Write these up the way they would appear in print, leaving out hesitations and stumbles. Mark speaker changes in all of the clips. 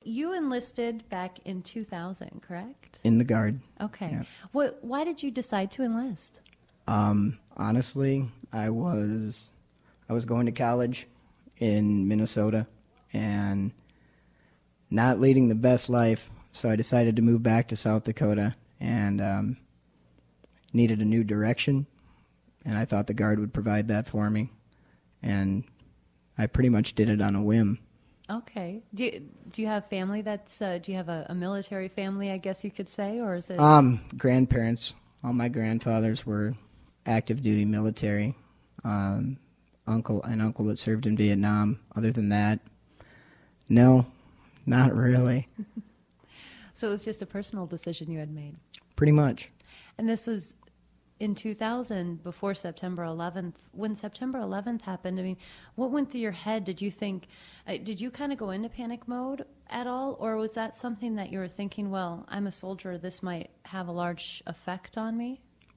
Speaker 1: You enlisted back in 2000, correct?
Speaker 2: In the Guard.
Speaker 1: Okay.
Speaker 2: Yeah.
Speaker 1: Why did you decide to enlist?
Speaker 2: Honestly, I was going to college in Minnesota and not leading the best life, so I decided to move back to South Dakota and needed a new direction, and I thought the Guard would provide that for me, and I pretty much did it on a whim.
Speaker 1: Okay. Do you have family that's, do you have a military family, I guess you could say, or is it?
Speaker 2: Grandparents. All my grandfathers were active duty military. An uncle that served in Vietnam. Other than that, no, not really.
Speaker 1: So it was just a personal decision you had made.
Speaker 2: Pretty much.
Speaker 1: And this was in 2000, before September 11th. When September 11th happened, I mean, what went through your head? Did you think, did you kind of go into panic mode at all? Or was that something that you were thinking, well, I'm a soldier, this might have a large effect on me?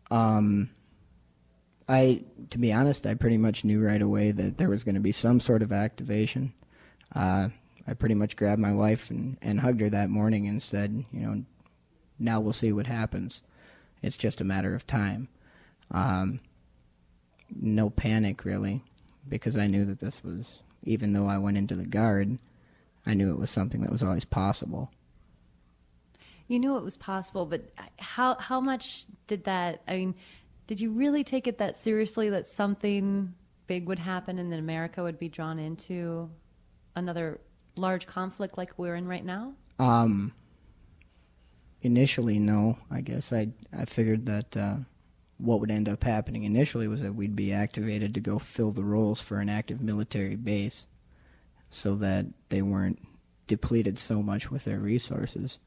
Speaker 2: To be honest, I pretty much knew right away that there was going to be some sort of activation. I pretty much grabbed my wife and hugged her that morning and said, now we'll see what happens. It's just a matter of time. No panic, really, because I knew that this was, even though I went into the Guard, I knew it was something that was always possible.
Speaker 1: You knew it was possible, but how much did that, I mean, did you really take it that seriously, that something big would happen and that America would be drawn into another large conflict like we're in right now?
Speaker 2: Initially, no. I guess I figured that what would end up happening initially was that we'd be activated to go fill the roles for an active military base so that they weren't depleted so much with their resources.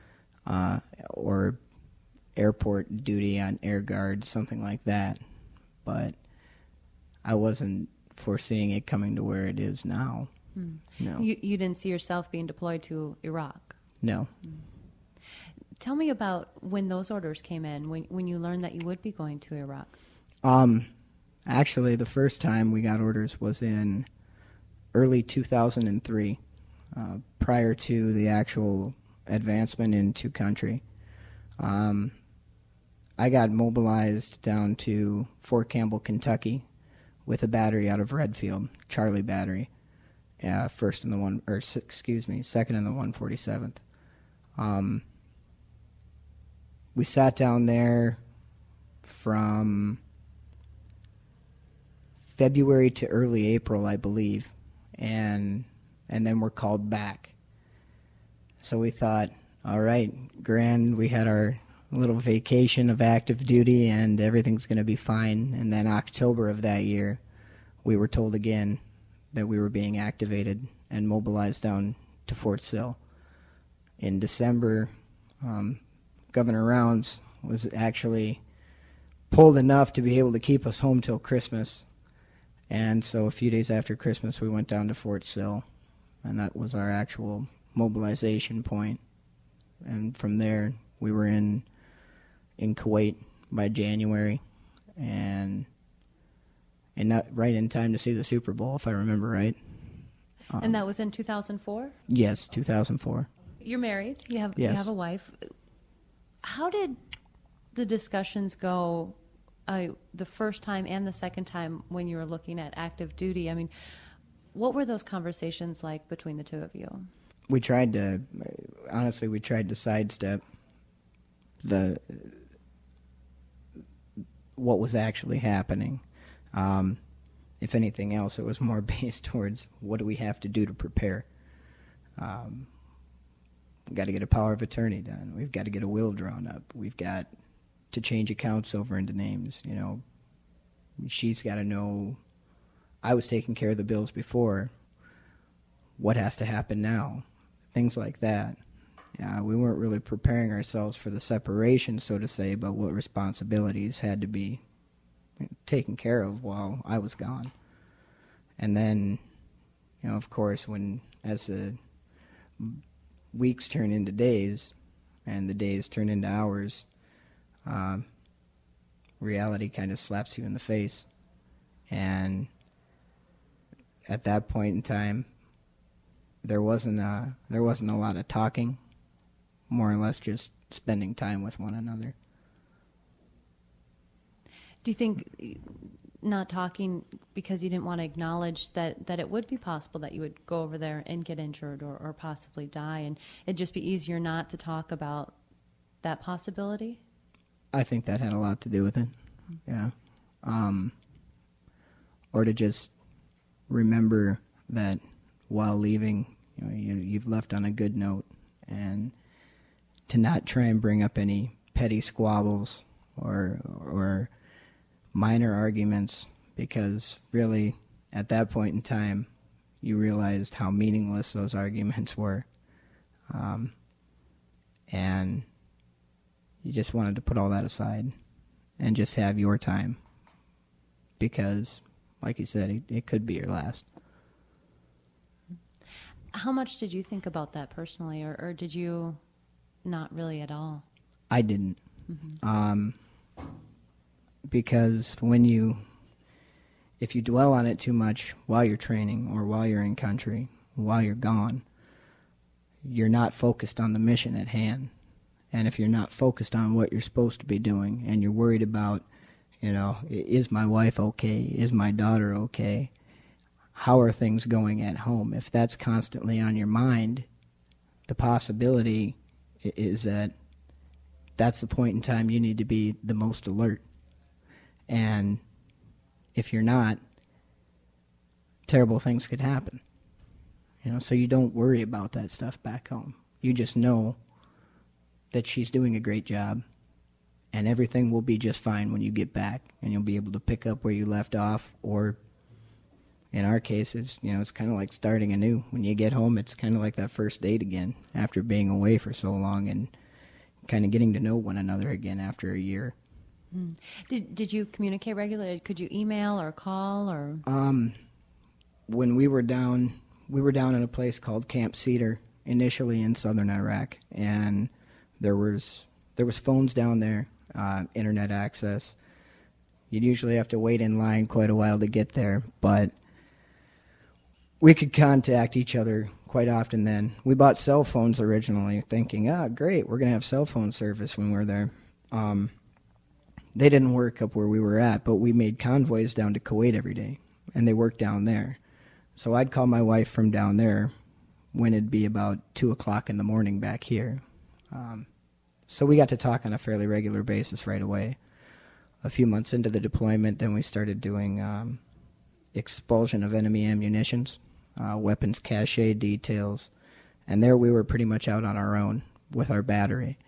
Speaker 2: Or airport duty on Air Guard, something like that. But I wasn't foreseeing it coming to where it is now. No.
Speaker 1: You didn't see yourself being deployed to Iraq?
Speaker 2: No.
Speaker 1: Tell me about when those orders came in, when you learned that you would be going to Iraq.
Speaker 2: Actually, the first time we got orders was in early 2003, prior to the actual advancement into country. I got mobilized down to Fort Campbell, Kentucky, with a battery out of Redfield, Charlie Battery, second in the 147th. We sat down there from February to early April, I believe, and then we're called back. So we thought, all right, grand, we had our little vacation of active duty and everything's going to be fine. And then October of that year, we were told again that we were being activated and mobilized down to Fort Sill. In December, Governor Rounds was actually pulled enough to be able to keep us home till Christmas. And so a few days after Christmas, we went down to Fort Sill, and that was our actual mobilization point. And from there, we were in Kuwait by January, and not right in time to see the Super Bowl, if I remember right.
Speaker 1: And that was in 2004?
Speaker 2: Yes, 2004.
Speaker 1: You're married. You have a wife. How did the discussions go the first time and the second time when you were looking at active duty? I mean, what were those conversations like between the two of you?
Speaker 2: We tried to sidestep what was actually happening. If anything else, it was more based towards what do we have to do to prepare. We've got to get a power of attorney done. We've got to get a will drawn up. We've got to change accounts over into names. She's got to know I was taking care of the bills before. What has to happen now? Things like that. We weren't really preparing ourselves for the separation, so to say, but what responsibilities had to be taken care of while I was gone. And then, of course, as the weeks turn into days and the days turn into hours, reality kind of slaps you in the face. And at that point in time, there wasn't a lot of talking, more or less just spending time with one another.
Speaker 1: Do you think not talking because you didn't want to acknowledge that it would be possible that you would go over there and get injured or possibly die, and it'd just be easier not to talk about that possibility?
Speaker 2: I think that had a lot to do with it. Yeah. Or to just remember that while leaving, you've left on a good note, and to not try and bring up any petty squabbles or minor arguments, because really at that point in time you realized how meaningless those arguments were, and you just wanted to put all that aside and just have your time, because like you said, it could be your last.
Speaker 1: How much did you think about that personally, or did you not really at all?
Speaker 2: I didn't.
Speaker 1: Mm-hmm.
Speaker 2: Because if you dwell on it too much while you're training or while you're in country, while you're gone, you're not focused on the mission at hand. And if you're not focused on what you're supposed to be doing, and you're worried about, is my wife okay? Is my daughter okay? How are things going at home? If that's constantly on your mind, the possibility is that that's the point in time you need to be the most alert. And if you're not, terrible things could happen. So you don't worry about that stuff back home. You just know that she's doing a great job, and everything will be just fine when you get back, and you'll be able to pick up where you left off, or in our case, it's kind of like starting anew. When you get home, it's kind of like that first date again after being away for so long and kind of getting to know one another again after a year.
Speaker 1: Did you communicate regularly? Could you email or call or?
Speaker 2: When we were down in a place called Camp Cedar, initially in southern Iraq, and there was phones down there, internet access. You'd usually have to wait in line quite a while to get there, but we could contact each other quite often then. We bought cell phones originally, thinking, great, we're going to have cell phone service when we're there. They didn't work up where we were at, but we made convoys down to Kuwait every day, and they worked down there. So I'd call my wife from down there when it'd be about 2 o'clock in the morning back here. So we got to talk on a fairly regular basis right away. A few months into the deployment, then we started doing expulsion of enemy ammunitions, weapons cache details, and there we were pretty much out on our own with our battery.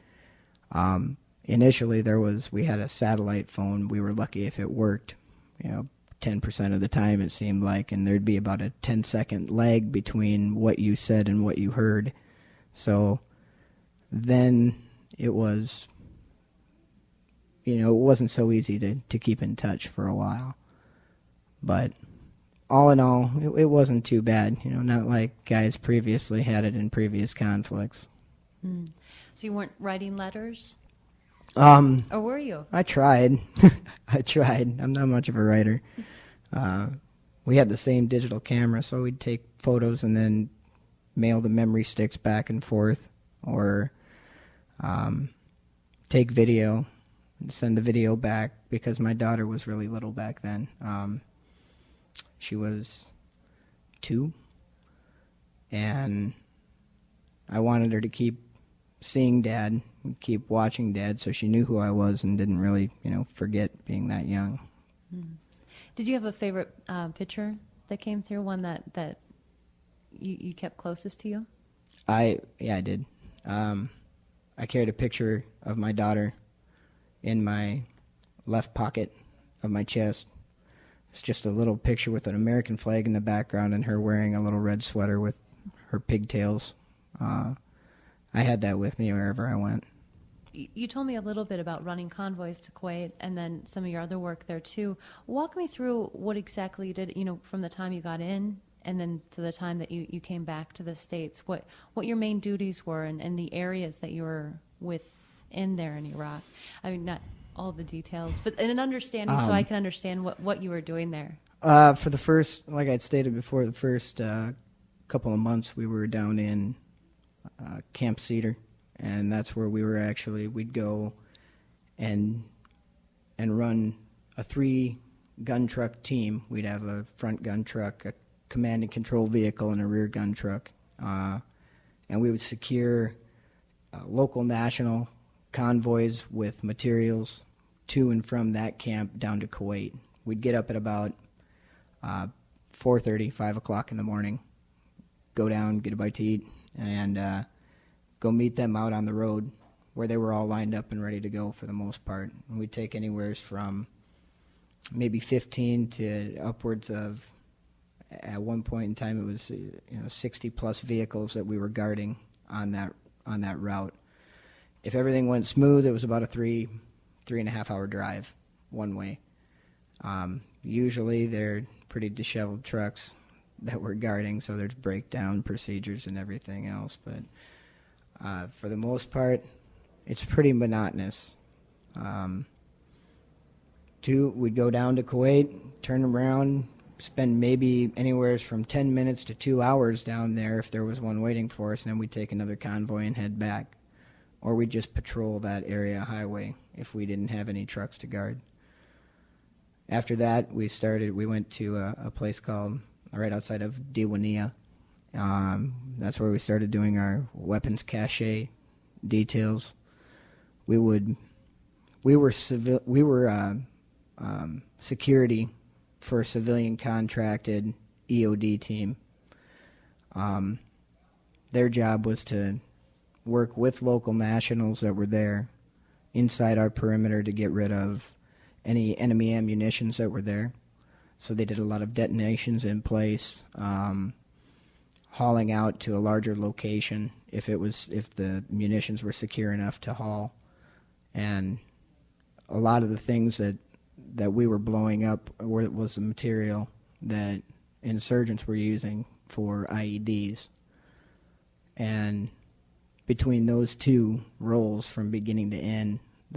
Speaker 2: Initially, we had a satellite phone. We were lucky if it worked, 10% of the time it seemed like, and there'd be about a 10-second lag between what you said and what you heard. So then it was, it wasn't so easy to keep in touch for a while. But all in all, it wasn't too bad, not like guys previously had it in previous conflicts.
Speaker 1: So you weren't writing letters?
Speaker 2: Or
Speaker 1: were you?
Speaker 2: I tried. I'm not much of a writer. We had the same digital camera, so we'd take photos and then mail the memory sticks back and forth, or take video and send the video back, because my daughter was really little back then. She was 2, and I wanted her to keep seeing Dad, keep watching Dad, so she knew who I was and didn't really, forget being that young.
Speaker 1: Did you have a favorite picture that came through, one that you kept closest to you?
Speaker 2: I did. I carried a picture of my daughter in my left pocket of my chest. It's just a little picture with an American flag in the background and her wearing a little red sweater with her pigtails. I had that with me wherever I went.
Speaker 1: You told me a little bit about running convoys to Kuwait and then some of your other work there too. Walk me through what exactly you did, from the time you got in and then to the time that you came back to the States. What your main duties were and the areas that you were within there in Iraq. I mean, not all the details, but an understanding so I can understand what you were doing there.
Speaker 2: For the first, like I'd stated before, the first couple of months, we were down in Camp Cedar, and that's where we'd go and run a 3-gun truck team. We'd have a front gun truck, a command and control vehicle, and a rear gun truck. And we would secure local national convoys with materials to and from that camp down to Kuwait. We'd get up at about 4:30, 5 o'clock in the morning, go down, get a bite to eat, and go meet them out on the road where they were all lined up and ready to go for the most part. And we'd take anywhere from maybe 15 to upwards of, at one point in time, it was 60-plus vehicles that we were guarding on that route. If everything went smooth, it was about a 3.5 hour drive one way. Usually they're pretty disheveled trucks that we're guarding, so there's breakdown procedures and everything else. But for the most part, it's pretty monotonous. We'd go down to Kuwait, turn around, spend maybe anywhere from 10 minutes to 2 hours down there if there was one waiting for us, and then we'd take another convoy and head back. Or we'd just patrol that area highway if we didn't have any trucks to guard. After that, we went to a place called, right outside of Diwania. That's where we started doing our weapons cache details. We were security for a civilian contracted EOD team. Their job was to work with local nationals that were there inside our perimeter to get rid of any enemy ammunitions that were there. So they did a lot of detonations in place, hauling out to a larger location if the munitions were secure enough to haul. And a lot of the things that we were blowing up was the material that insurgents were using for IEDs. And between those two roles from beginning to end,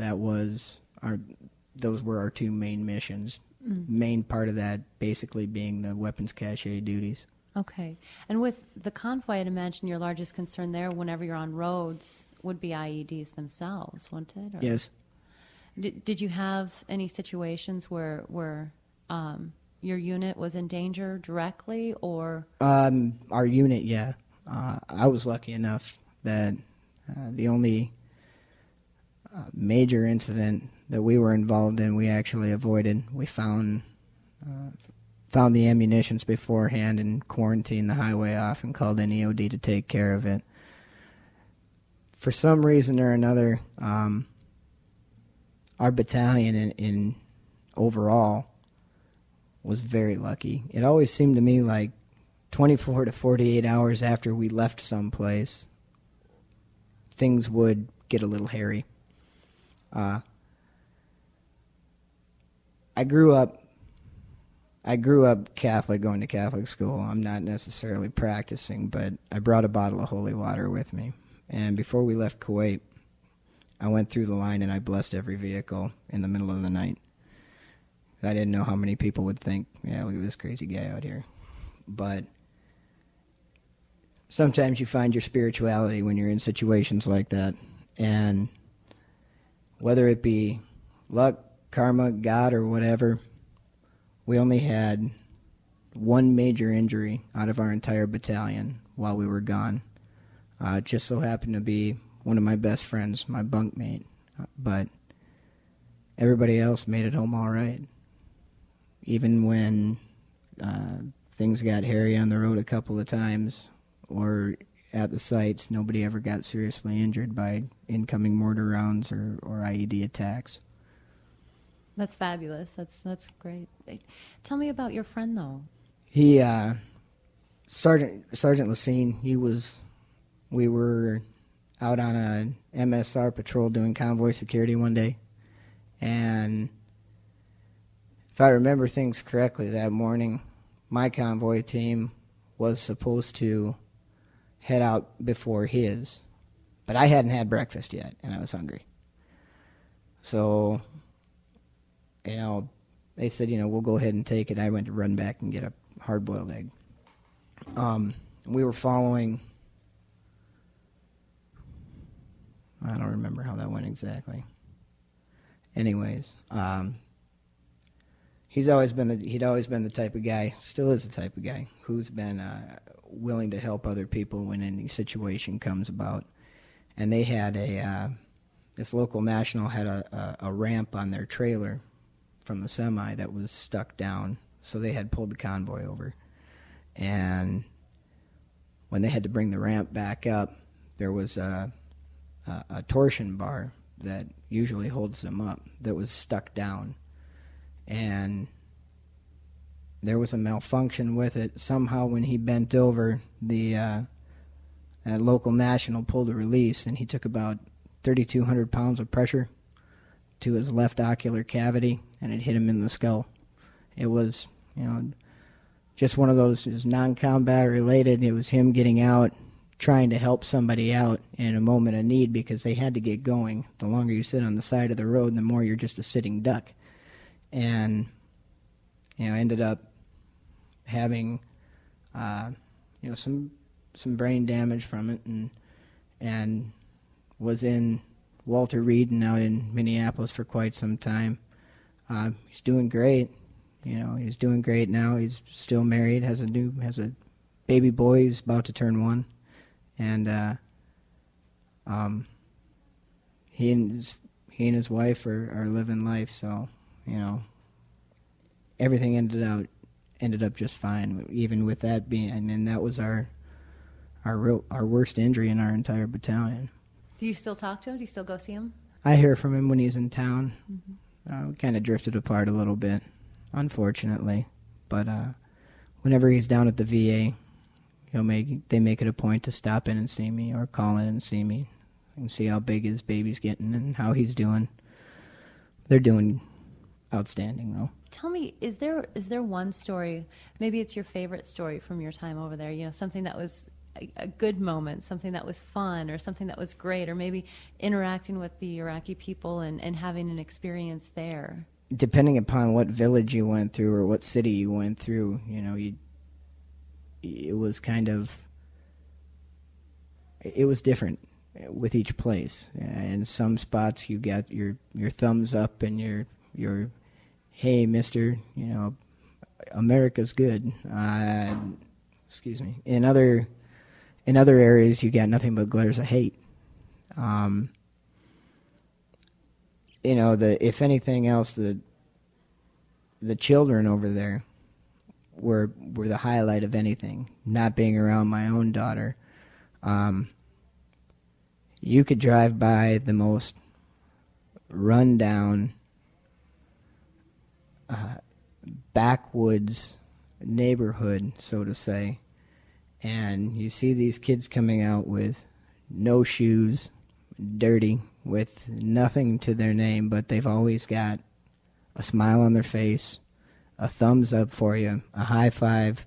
Speaker 2: those were our two main missions. Main part of that basically being the weapons cache duties.
Speaker 1: Okay. And with the convoy, I'd imagine your largest concern there, whenever you're on roads, would be IEDs themselves, wouldn't it? Or
Speaker 2: yes.
Speaker 1: Did you have any situations where your unit was in danger directly, or?
Speaker 2: Our unit, yeah. I was lucky enough that the only major incident that we were involved in, we actually avoided. We found the ammunitions beforehand and quarantined the highway off and called in EOD to take care of it. For some reason or another, our battalion in overall was very lucky. It always seemed to me like 24 to 48 hours after we left someplace, things would get a little hairy. I grew up Catholic, going to Catholic school. I'm not necessarily practicing, but I brought a bottle of holy water with me. And before we left Kuwait, I went through the line and I blessed every vehicle in the middle of the night. I didn't know how many people would think, yeah, look at this crazy guy out here. But sometimes you find your spirituality when you're in situations like that. And whether it be luck, karma, God, or whatever, we only had one major injury out of our entire battalion while we were gone. It just so happened to be one of my best friends, my bunkmate. But everybody else made it home all right. Even when things got hairy on the road a couple of times, or at the sites, nobody ever got seriously injured by incoming mortar rounds or IED attacks.
Speaker 1: That's fabulous. That's great. Tell me about your friend, though.
Speaker 2: He, Sergeant Lassine, we were out on a MSR patrol doing convoy security one day, and if I remember things correctly, that morning, my convoy team was supposed to head out before his, but I hadn't had breakfast yet, and I was hungry. So, they said, we'll go ahead and take it. I went to run back and get a hard-boiled egg. we were following. I don't remember how that went exactly. Anyways, he'd always been the type of guy, still is the type of guy who's been willing to help other people when any situation comes about. And they had this local national had a ramp on their trailer from the semi that was stuck down, so they had pulled the convoy over. And when they had to bring the ramp back up, there was a torsion bar that usually holds them up that was stuck down. And there was a malfunction with it. Somehow when he bent over, the local national pulled a release, and he took about 3,200 pounds of pressure to his left ocular cavity, and it hit him in the skull. It was, just one of those, it was non-combat related. It was him getting out, trying to help somebody out in a moment of need because they had to get going. The longer you sit on the side of the road, the more you're just a sitting duck. And, ended up having, some brain damage from it, and was in Walter Reed and now in Minneapolis for quite some time. He's doing great. He's doing great now. He's still married, has a baby boy. He's about to turn 1. And he and his wife are living life, so everything ended up just fine. Even with that being, and that was our worst injury in our entire battalion.
Speaker 1: Do you still talk to him? Do you still go see him?
Speaker 2: I hear from him when he's in town. We kind of drifted apart a little bit, unfortunately, but whenever he's down at the VA, they make it a point to stop in and see me or call in and see me and see how big his baby's getting and how he's doing. They're doing outstanding, though.
Speaker 1: Tell me, is there one story, maybe it's your favorite story from your time over there, something that was a good moment, something that was fun, or something that was great, or maybe interacting with the Iraqi people and having an experience there?
Speaker 2: Depending upon what village you went through or what city you went through, it was it was different with each place. In some spots you got your thumbs up and your hey mister, America's good. Excuse me. In other areas you got nothing but glares of hate. If anything else, the children over there were the highlight of anything. Not being around my own daughter, you could drive by the most rundown backwoods neighborhood, so to say, and you see these kids coming out with no shoes, dirty, with nothing to their name, but they've always got a smile on their face, a thumbs up for you, a high five.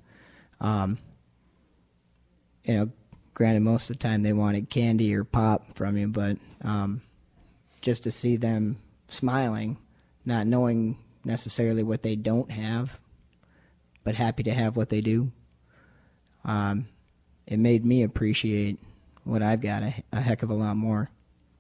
Speaker 2: Granted, most of the time they wanted candy or pop from you, but just to see them smiling, not knowing necessarily what they don't have, but happy to have what they do, it made me appreciate what I've got a heck of a lot more.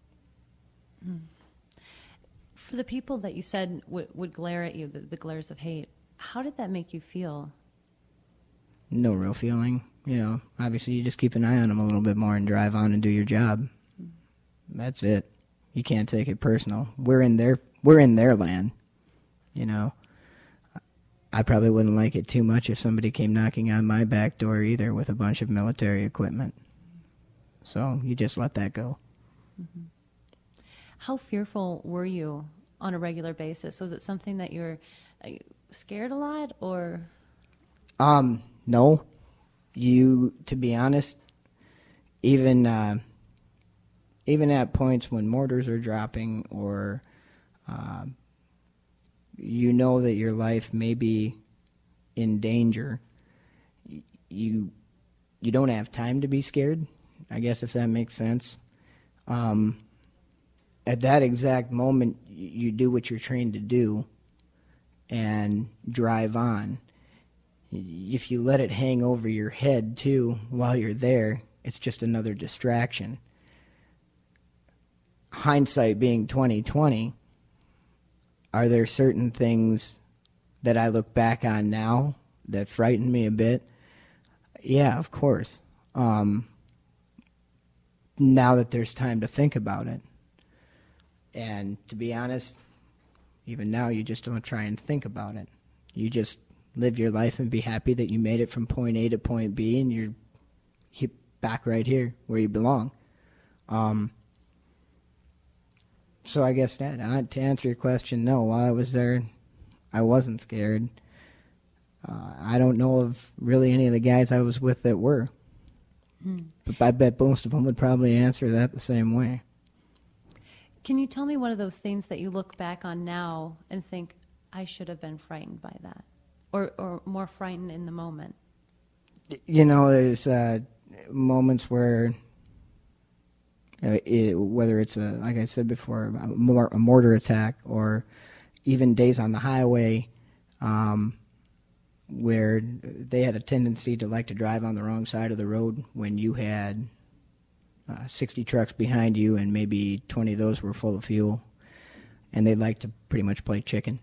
Speaker 1: For the people that you said would glare at you, the glares of hate, how did that make you feel?
Speaker 2: No real feeling. Obviously you just keep an eye on them a little bit more and drive on and do your job. That's it. You can't take it personal. We're in their land. I probably wouldn't like it too much if somebody came knocking on my back door either with a bunch of military equipment. So you just let that go.
Speaker 1: Mm-hmm. How fearful were you on a regular basis? Was it something that you were scared a lot, or?
Speaker 2: No. To be honest, even at points when mortars are dropping or that your life may be in danger, you don't have time to be scared, I guess, if that makes sense. At that exact moment, you do what you're trained to do and drive on. if you let it hang over your head too while you're there, it's just another distraction. Hindsight being 2020, are there certain things that I look back on now that frighten me a bit? Yeah, of course. Now that there's time to think about it. And to be honest, even now you just don't try and think about it. You just live your life and be happy that you made it from point A to point B and you're back right here where you belong. So I guess that, to answer your question, no, while I was there, I wasn't scared. I don't know of really any of the guys I was with that were. But I bet most of them would probably answer that the same way.
Speaker 1: Can you tell me one of those things that you look back on now and think, I should have been frightened by that? Or more frightened in the moment?
Speaker 2: You know, there's moments where, whether it's, like I said before, a mortar attack, or even days on the highway, where they had a tendency to like to drive on the wrong side of the road when you had 60 trucks behind you and maybe 20 of those were full of fuel, and they like to pretty much play chicken.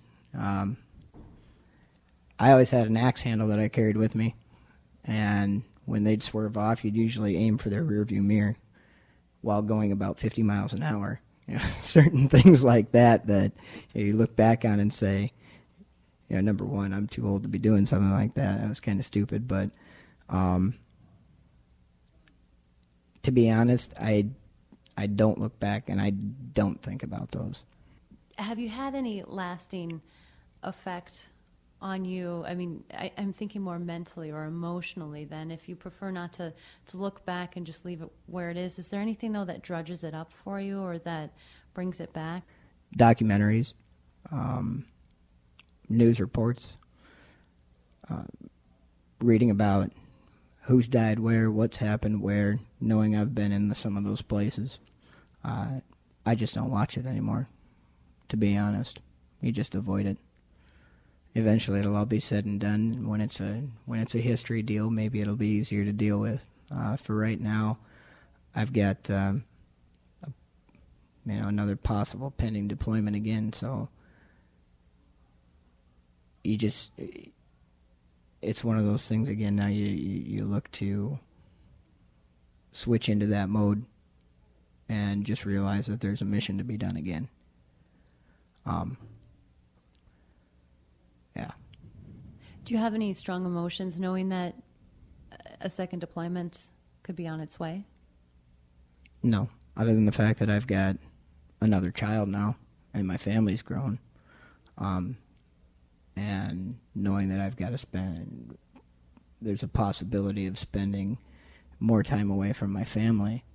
Speaker 2: I always had an axe handle that I carried with me, and when they'd swerve off, you'd usually aim for their rearview mirror while going about 50 miles an hour. You know, certain things like that you look back on and say, you know, number one, I'm too old to be doing something like that. That was kind of stupid, but to be honest, I don't look back and I don't think about those.
Speaker 1: Have you had any lasting effect on you? I mean, I'm thinking more mentally or emotionally then, if you prefer not to look back and just leave it where it is. Is there anything, though, that drudges it up for you or that brings it back?
Speaker 2: Documentaries, news reports, reading about who's died where, what's happened where, knowing I've been in some of those places. I just don't watch it anymore, to be honest. You just avoid it. Eventually it'll all be said and done. When it's a history deal, maybe it'll be easier to deal with. For right now, I've got another possible pending deployment again, so it's one of those things again. Now you look to switch into that mode and just realize that there's a mission to be done again. Yeah.
Speaker 1: Do you have any strong emotions knowing that a second deployment could be on its way?
Speaker 2: No, other than the fact that I've got another child now and my family's grown. And knowing that I've got to there's a possibility of spending more time away from my family.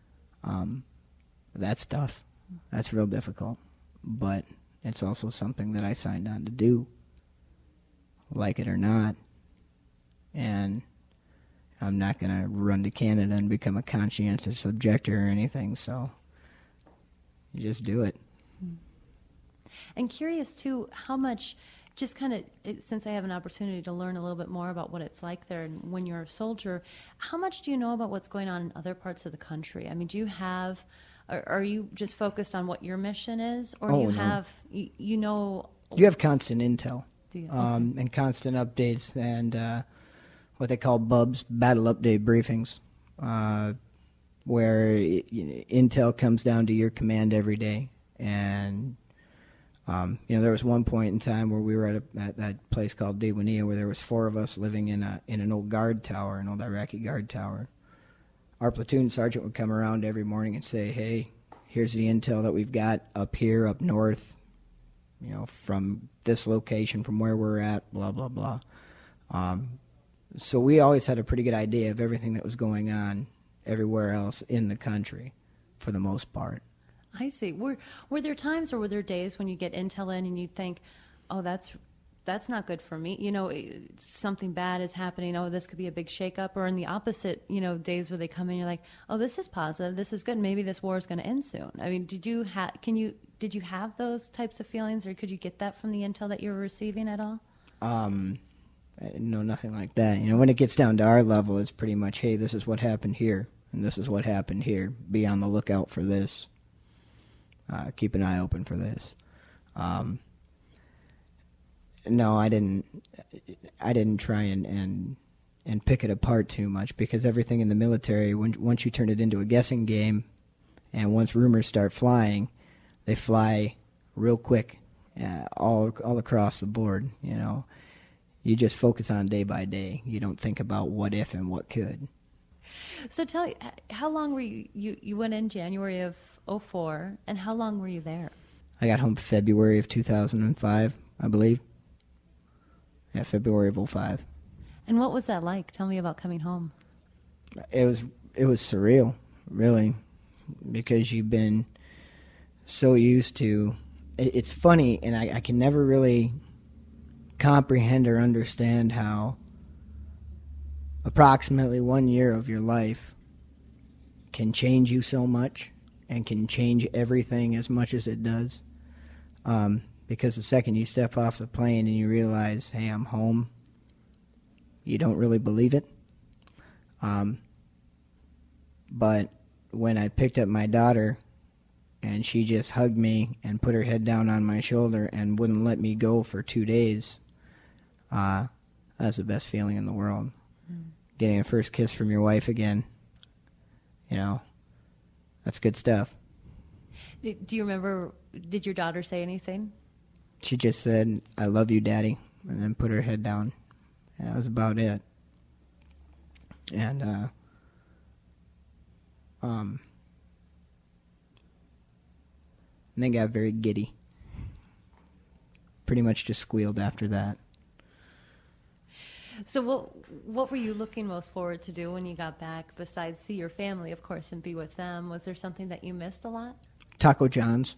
Speaker 2: That's tough. That's real difficult. But it's also something that I signed on to do, like it or not. And I'm not going to run to Canada and become a conscientious objector or anything, so you just do it.
Speaker 1: And curious, too, how much, just kind of, since I have an opportunity to learn a little bit more about what it's like there and when you're a soldier, how much do you know about what's going on in other parts of the country? I mean, do you have, are you just focused on what your mission is? Or do you have, you know...
Speaker 2: You have constant intel.
Speaker 1: Do you?
Speaker 2: And constant updates and what they call BUBs, battle update briefings, where intel comes down to your command every day. And there was one point in time where we were at that place called Diwania, where there was 4 of us living in an old guard tower, an old Iraqi guard tower. Our platoon sergeant would come around every morning and say, "Hey, here's the intel that we've got up here, up north, from this location, from where we're at, blah, blah, blah." So we always had a pretty good idea of everything that was going on everywhere else in the country, for the most part.
Speaker 1: I see. Were there times or were there days when you get intel in and you think, oh, that's not good for me? Something bad is happening. Oh, this could be a big shakeup. Or in the opposite, days where they come in, you're like, oh, this is positive. This is good. Maybe this war is going to end soon. I mean, did you have those types of feelings, or could you get that from the intel that you were receiving at all?
Speaker 2: I didn't know nothing like that. You know, when it gets down to our level, it's pretty much, hey, this is what happened here, and this is what happened here. Be on the lookout for this. Keep an eye open for this. No, I didn't try and pick it apart too much, because everything in the military, once you turn it into a guessing game, and once rumors start flying, they fly real quick, all across the board. You know, you just focus on day by day. You don't think about what if and what could.
Speaker 1: So tell me, how long were you went in January of '04, and how long were you there?
Speaker 2: I got home February of 2005, I believe. Yeah, February of '05.
Speaker 1: And what was that like? Tell me about coming home.
Speaker 2: It was surreal, really, because you've been so used to. It's funny, and I can never really comprehend or understand how approximately 1 year of your life can change you so much and can change everything as much as it does. Because the second you step off the plane and you realize, hey, I'm home, you don't really believe it. But when I picked up my daughter and she just hugged me and put her head down on my shoulder and wouldn't let me go for 2 days, that's the best feeling in the world. Getting a first kiss from your wife again, you know, that's good stuff.
Speaker 1: Do you remember, did your daughter say anything?
Speaker 2: She just said, I love you, Daddy, and then put her head down. And that was about it. And, and then got very giddy. Pretty much just squealed after that.
Speaker 1: So what were you looking most forward to do when you got back, besides see your family, of course, and be with them? Was there something that you missed a lot?
Speaker 2: Taco John's.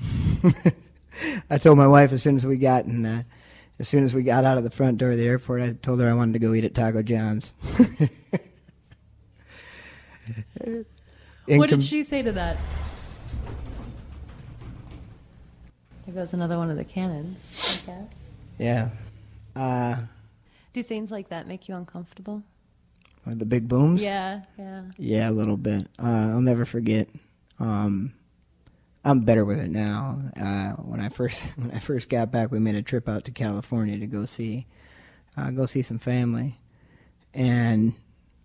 Speaker 2: I told my wife as soon as we got out of the front door of the airport, I told her I wanted to go eat at Taco John's.
Speaker 1: What did she say to that? There goes another one of the cannons, I guess.
Speaker 2: Yeah.
Speaker 1: Do things like that make you uncomfortable?
Speaker 2: The big booms?
Speaker 1: Yeah.
Speaker 2: Yeah, a little bit. I'll never forget. I'm better with it now. When I first got back, we made a trip out to California to go see some family, and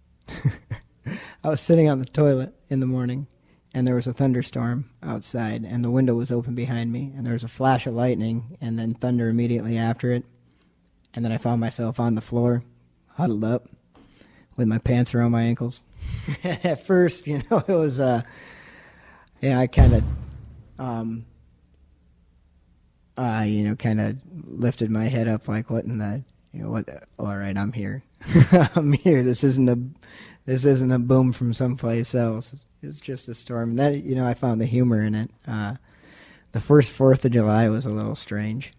Speaker 2: I was sitting on the toilet in the morning, and there was a thunderstorm outside, and the window was open behind me, and there was a flash of lightning, and then thunder immediately after it, and then I found myself on the floor, huddled up, with my pants around my ankles. At first, it was, I kind of, kind of lifted my head up like, what in the, what? All right, I'm here. I'm here. This isn't a boom from someplace else. It's just a storm. And that, I found the humor in it. The first 4th of July was a little strange.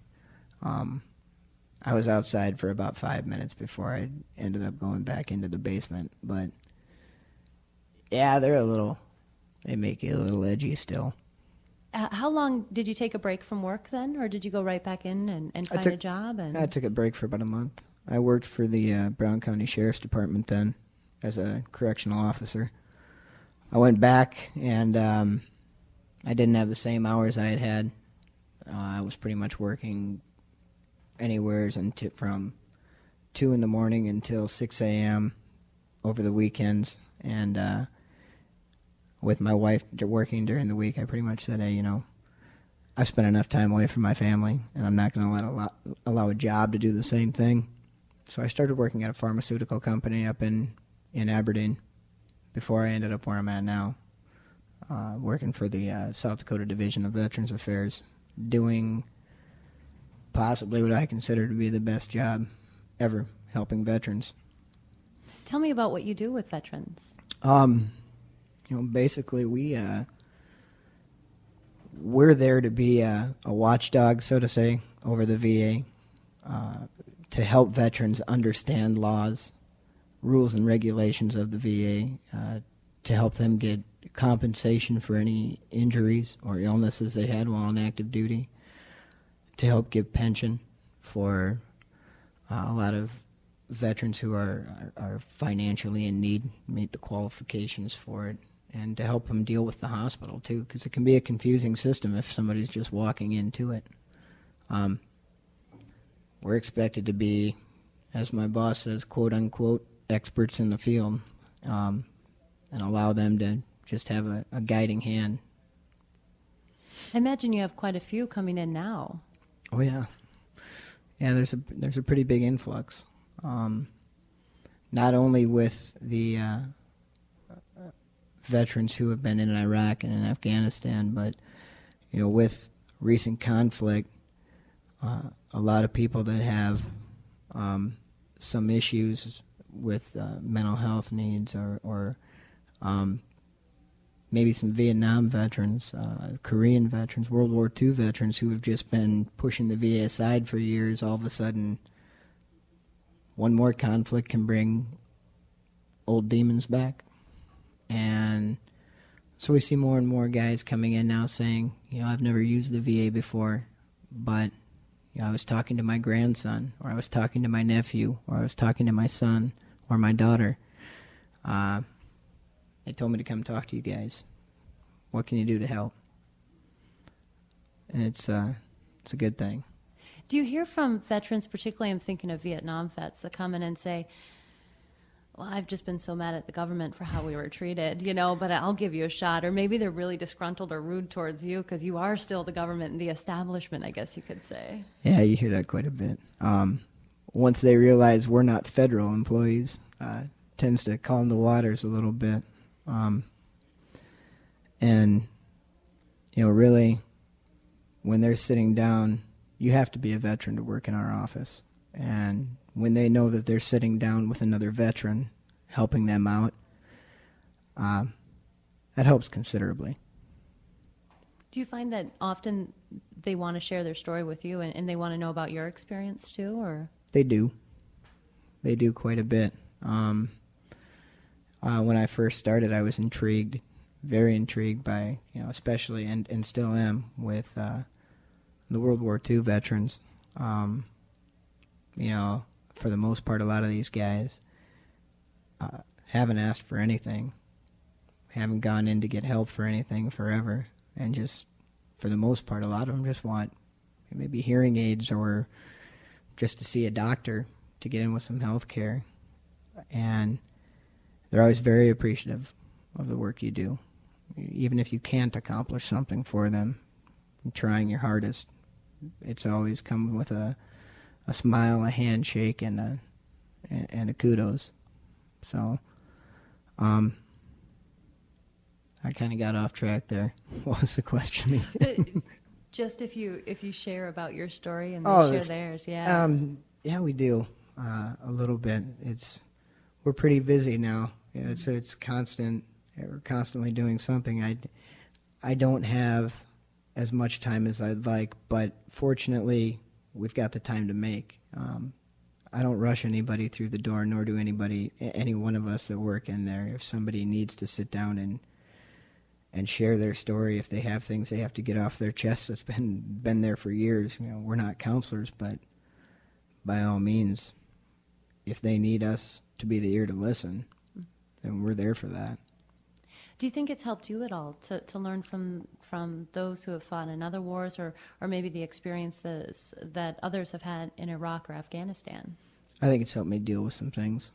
Speaker 2: I was outside for about 5 minutes before I ended up going back into the basement. But yeah, they make you a little edgy still.
Speaker 1: How long did you take a break from work then, or did you go right back in and find a job?
Speaker 2: I took a break for about a month. I worked for the Brown County Sheriff's Department then as a correctional officer. I went back, and I didn't have the same hours I had had. I was pretty much working anywhere from 2 in the morning until 6 a.m. over the weekends, and with my wife working during the week, I pretty much said, hey, I've spent enough time away from my family, and I'm not going to allow a job to do the same thing. So I started working at a pharmaceutical company up in Aberdeen before I ended up where I'm at now, working for the South Dakota Division of Veterans Affairs, doing possibly what I consider to be the best job ever, helping veterans.
Speaker 1: Tell me about what you do with veterans.
Speaker 2: Basically we're there to be a watchdog, so to say, over the VA, to help veterans understand laws, rules and regulations of the VA, to help them get compensation for any injuries or illnesses they had while on active duty, to help give pension for a lot of veterans who are financially in need, meet the qualifications for it, and to help them deal with the hospital too, because it can be a confusing system if somebody's just walking into it. We're expected to be, as my boss says, quote unquote, experts in the field, and allow them to just have a guiding hand.
Speaker 1: I imagine you have quite a few coming in now.
Speaker 2: Oh yeah, yeah. There's a pretty big influx, not only with the veterans who have been in Iraq and in Afghanistan, but with recent conflict, a lot of people that have some issues with mental health needs, or maybe some Vietnam veterans, Korean veterans, World War II veterans who have just been pushing the VA aside for years. All of a sudden, one more conflict can bring old demons back. And so we see more and more guys coming in now saying, I've never used the VA before, but I was talking to my grandson, or I was talking to my nephew, or I was talking to my son or my daughter. They told me to come talk to you guys. What can you do to help? And it's a good thing.
Speaker 1: Do you hear from veterans, particularly I'm thinking of Vietnam vets, that come in and say, well, I've just been so mad at the government for how we were treated, but I'll give you a shot. Or maybe they're really disgruntled or rude towards you because you are still the government and the establishment, I guess you could say.
Speaker 2: Yeah, you hear that quite a bit. Once they realize we're not federal employees, tends to calm the waters a little bit. And really, when they're sitting down, you have to be a veteran to work in our office. And when they know that they're sitting down with another veteran, helping them out, that helps considerably.
Speaker 1: Do you find that often they want to share their story with you and they want to know about your experience too, or?
Speaker 2: They do. They do quite a bit. When I first started, I was intrigued, very intrigued by, especially, and still am, with the World War II veterans. For the most part, a lot of these guys haven't asked for anything, haven't gone in to get help for anything forever, and just, for the most part, a lot of them just want maybe hearing aids or just to see a doctor to get in with some health care. And they're always very appreciative of the work you do. Even if you can't accomplish something for them, trying your hardest, it's always come with a smile, a handshake, and a kudos. So, I kind of got off track there. What was the question?
Speaker 1: Just if you share about your story and they share theirs, yeah.
Speaker 2: Yeah, we do a little bit. We're pretty busy now. It's constant. We're constantly doing something. I don't have as much time as I'd like, but fortunately, we've got the time to make. I don't rush anybody through the door, nor do any one of us that work in there. If somebody needs to sit down and share their story, if they have things they have to get off their chest that's been there for years, we're not counselors, but by all means, if they need us to be the ear to listen, then we're there for that.
Speaker 1: Do you think it's helped you at all to learn from those who have fought in other wars, or maybe the experience that others have had in Iraq or Afghanistan?
Speaker 2: I think it's helped me deal with some things.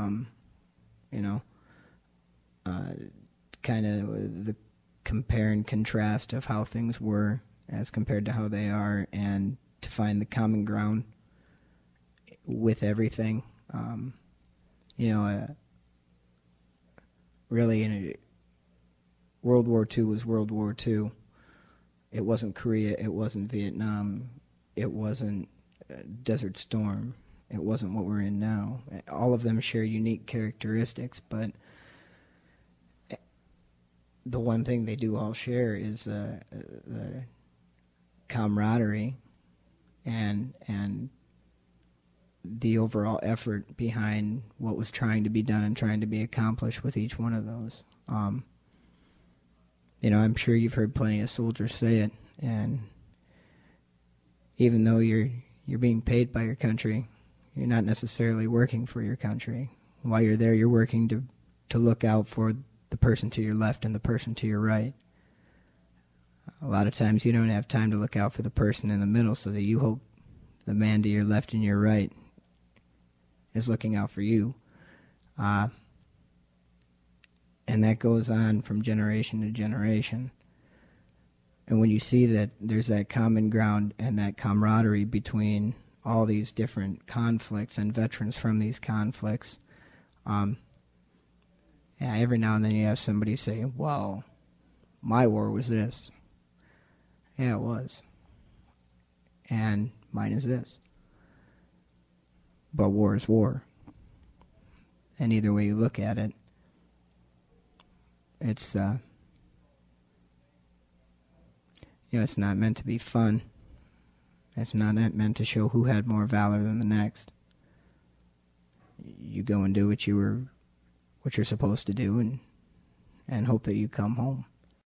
Speaker 2: Kind of the compare and contrast of how things were as compared to how they are, and to find the common ground with everything. Really, World War II was World War II. It wasn't Korea. It wasn't Vietnam. It wasn't Desert Storm. It wasn't what we're in now. All of them share unique characteristics, but the one thing they do all share is the camaraderie and the overall effort behind what was trying to be done and trying to be accomplished with each one of those. I'm sure you've heard plenty of soldiers say it, and even though you're being paid by your country, You're not necessarily working for your country. While you're there, you're working to look out for the person to your left and the person to your right. A lot of times you don't have time to look out for the person in the middle, so that you hope the man to your left and your right is looking out for you. And that goes on from generation to generation. And when you see that there's that common ground and that camaraderie between all these different conflicts and veterans from these conflicts, every now and then you have somebody say, well, my war was this. Yeah, it was. And mine is this. But war is war. And either way you look at it, it's it's not meant to be fun. It's not meant to show who had more valor than the next. You go and do what you're supposed to do, and hope that you come home.